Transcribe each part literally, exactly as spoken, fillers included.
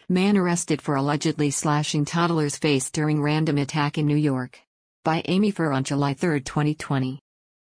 Man arrested for allegedly slashing toddler's face during random attack in New York. By Amy Furr on July third, twenty twenty.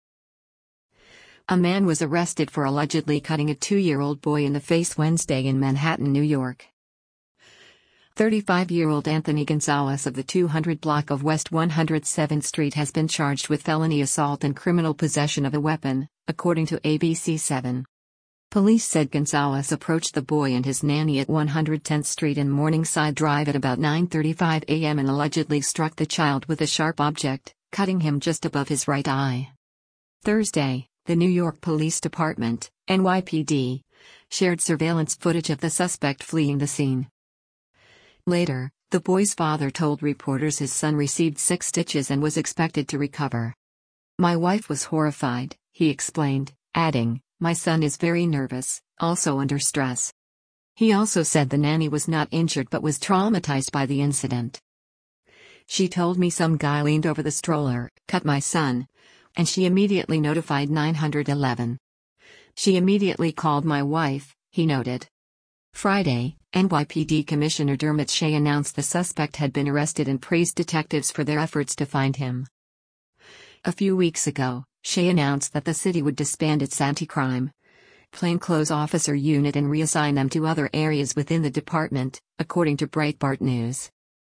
A man was arrested for allegedly cutting a two-year-old boy in the face Wednesday in Manhattan, New York. thirty-five-year-old Anthony Gonzalez of the two hundred block of West one hundred seventh Street has been charged with felony assault and criminal possession of a weapon, according to A B C seven. Police said Gonzalez approached the boy and his nanny at one hundred tenth Street and Morningside Drive at about nine thirty-five a m and allegedly struck the child with a sharp object, cutting him just above his right eye. Thursday, the New York Police Department, N Y P D, shared surveillance footage of the suspect fleeing the scene. Later, the boy's father told reporters his son received six stitches and was expected to recover. "My wife was horrified," he explained, adding, "My son is very nervous, also under stress." He also said the nanny was not injured but was traumatized by the incident. "She told me some guy leaned over the stroller, cut my son, and she immediately notified nine one one. She immediately called my wife," he noted. Friday, N Y P D Commissioner Dermot Shea announced the suspect had been arrested and praised detectives for their efforts to find him. A few weeks ago, Shea announced that the city would disband its anti-crime plainclothes officer unit and reassign them to other areas within the department, according to Breitbart News.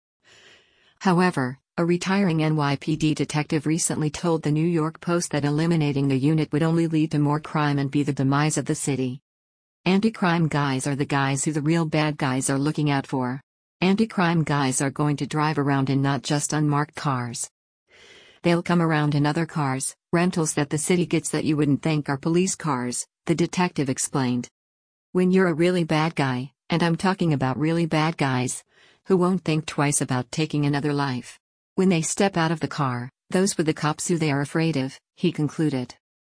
However, a retiring N Y P D detective recently told the New York Post that eliminating the unit would only lead to more crime and be the demise of the city. "Anti-crime guys are the guys who the real bad guys are looking out for. Anti-crime guys are going to drive around in not just unmarked cars. They'll come around in other cars, rentals that the city gets that you wouldn't think are police cars," the detective explained. "When you're a really bad guy, and I'm talking about really bad guys, who won't think twice about taking another life. When they step out of the car, those were the cops who they are afraid of," he concluded.